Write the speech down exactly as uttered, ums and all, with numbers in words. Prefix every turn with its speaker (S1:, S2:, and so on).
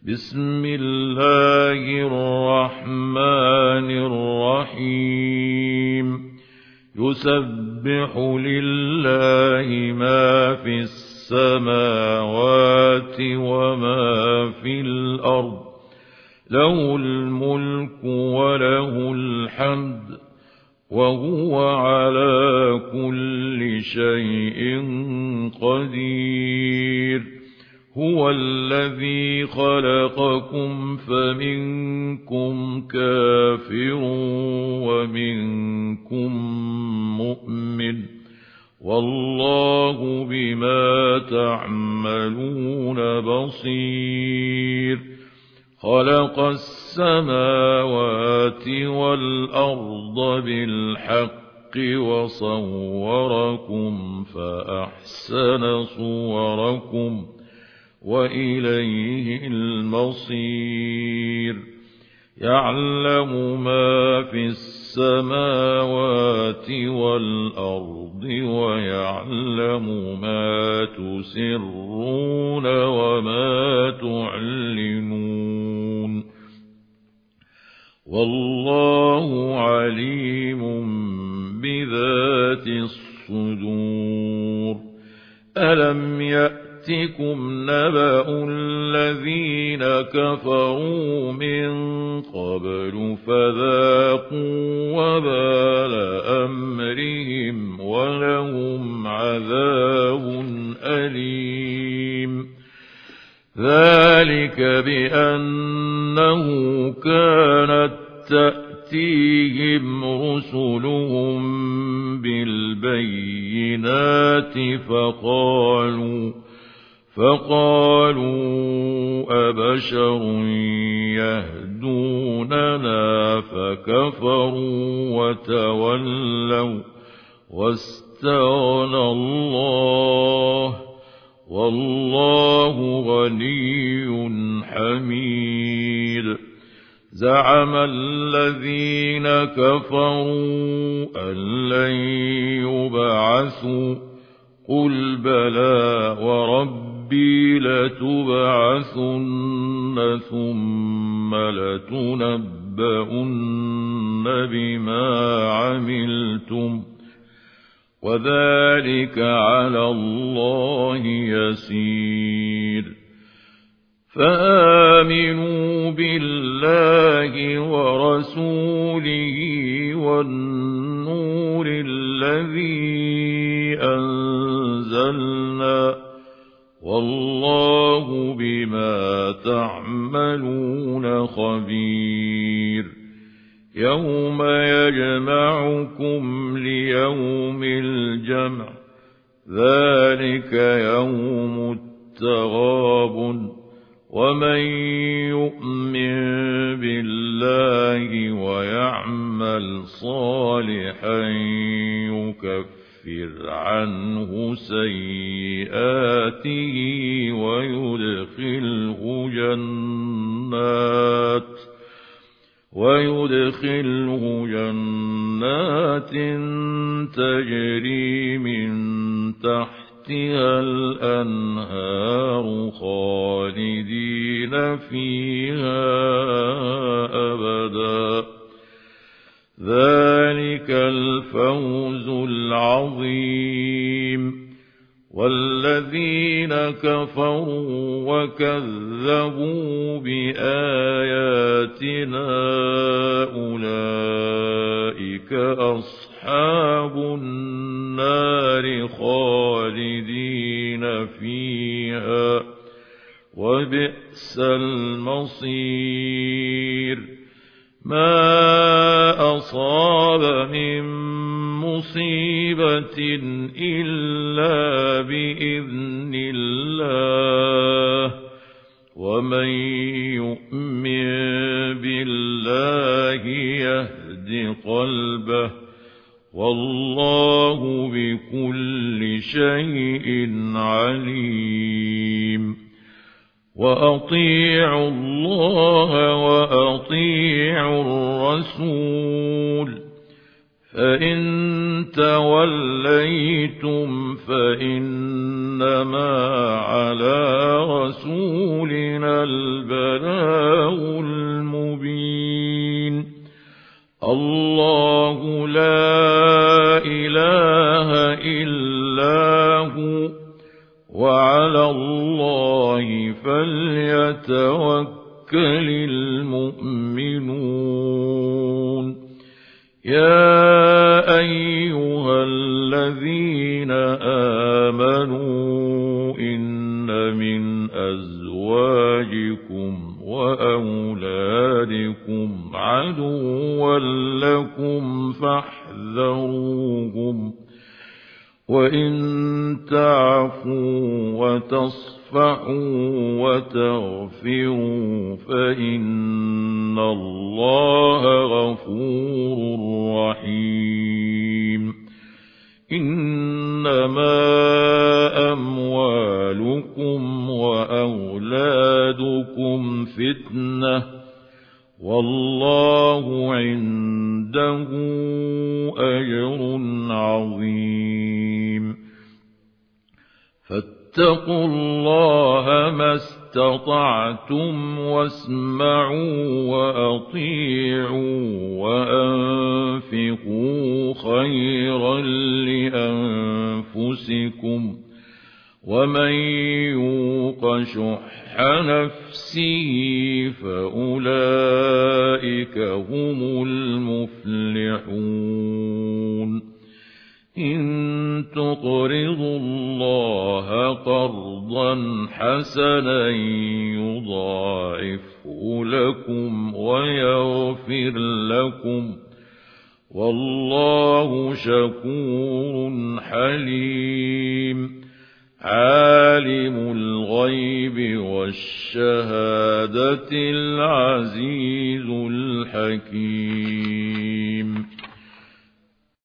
S1: بسم الله الرحمن الرحيم يسبح لله ما في السماوات وما في الأرض له الملك وله الحمد وهو على كل شيء قدير هو الذي خلقكم فمنكم كافر ومنكم مؤمن والله بما تعملون بصير خلق السماوات والأرض بالحق وصوركم فأحسن صوركم وإليه المصير يعلم ما في السماوات والأرض ويعلم ما تسرون وما تعلنون والله عليم بذات الصدور ألم يأتكم نبأ الذين كفروا من قبل فذاقوا وبال أمرهم ولهم عذاب أليم ذلك بأنه كانت تأتيهم رسلهم بالبينات فقالوا فقالوا أبشر يهدوننا فكفروا وتولوا واستغنى الله والله غني حميد زعم الذين كفروا أن لن يبعثوا قل بلى وربي لتبعثن ثم لتنبؤن بما عملتم وذلك على الله يسير فآمنوا بالله ورسوله والنور الذي أنزلنا والله بما تعملون خبير يوم يجمعكم ليوم الجمع ذلك يوم التغابن ومن يؤمن بالله ويعمل صالحا يكفر عنه سيئاته ويدخله جنات ويدخله جنات تجري من تحتها الأنهار خالدين فيها أبدا ذلك الفوز العظيم والذين كفروا وكذبوا بآياتنا أولئك أصحاب النار خالدين فيها وبئس المصير ما أصاب من مصيبة إلا بإذن الله ومن يؤمن بالله يهد قلبه والله بكل شيء عليم وأطيعوا الله وأطيعوا الرسول فإن توليتم فإنما على رسولنا البلاغ المبين. الله لا إله إلا هو وعلى الله فليتوكل المؤمنون. يا أيها الذين آمنوا إن من أزواجكم وأولادكم عدوا لكم فاحذروهم، وإن تعفوا وتصفحوا وتغفروا فإن الله غفور رحيم. إنما أموالكم وأولادكم فتنة والله عنده أجر عظيم. فاتقوا الله ما استطعتم واسمعوا وأطيعوا وأنفقوا خيرا لأنفسكم، ومن يوق شح نفسه فأولئك هم المفلحون. إن تقرضوا الله قرضا حسنا يضاعفه لكم ويغفر لكم، والله شكور حليم. عالم الغيب والشهادة العزيز الحكيم.